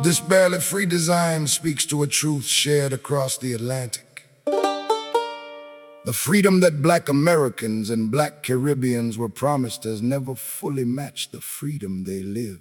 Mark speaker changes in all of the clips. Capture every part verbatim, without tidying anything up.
Speaker 1: This barely free design speaks to a truth shared across the Atlantic. The freedom that Black Americans and Black Caribbeans were promised has never fully matched the freedom they lived.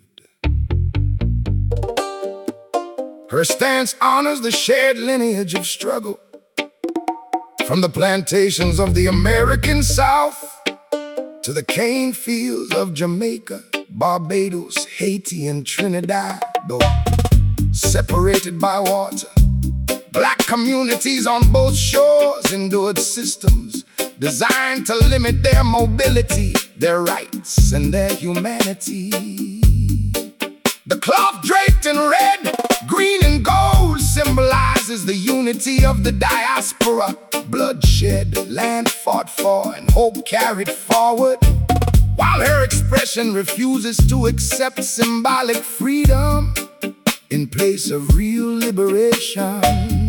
Speaker 1: Her stance honors the shared lineage of struggle, from the plantations of the American South to the cane fields of Jamaica, Barbados, Haiti, and Trinidad. Though separated by water, Black communities on both shores endured systems designed to limit their mobility, their rights, and their humanity. The cloth draped in red, green, and gold symbolizes the unity of the diaspora. Bloodshed, land fought for, and hope carried forward, while her expression refuses to accept symbolic freedom in place of real liberation.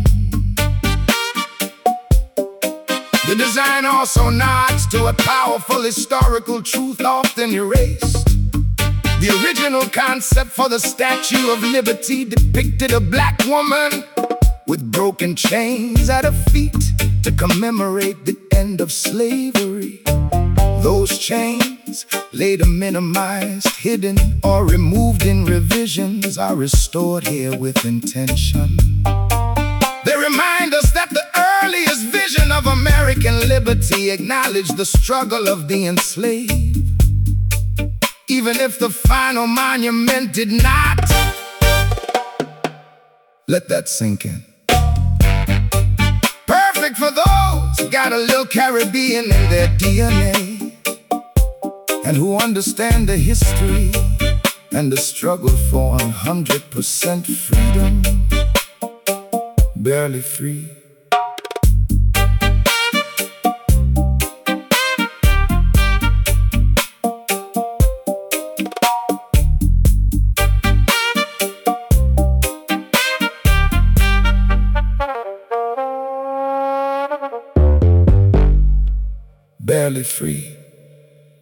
Speaker 1: The design also nods to a powerful historical truth often erased. The original concept for the Statue of Liberty depicted a Black woman with broken chains at her feet to commemorate the end of slavery. Those chains, later minimized, hidden, or removed in revisions, are restored here with intention. They remind us that the earliest vision of American liberty acknowledged the struggle of the enslaved, even if the final monument did not. Let that sink in. Perfect for those who got a little Caribbean in their D N A, and who understand the history and the struggle for one hundred percent freedom. Barely free. Barely free.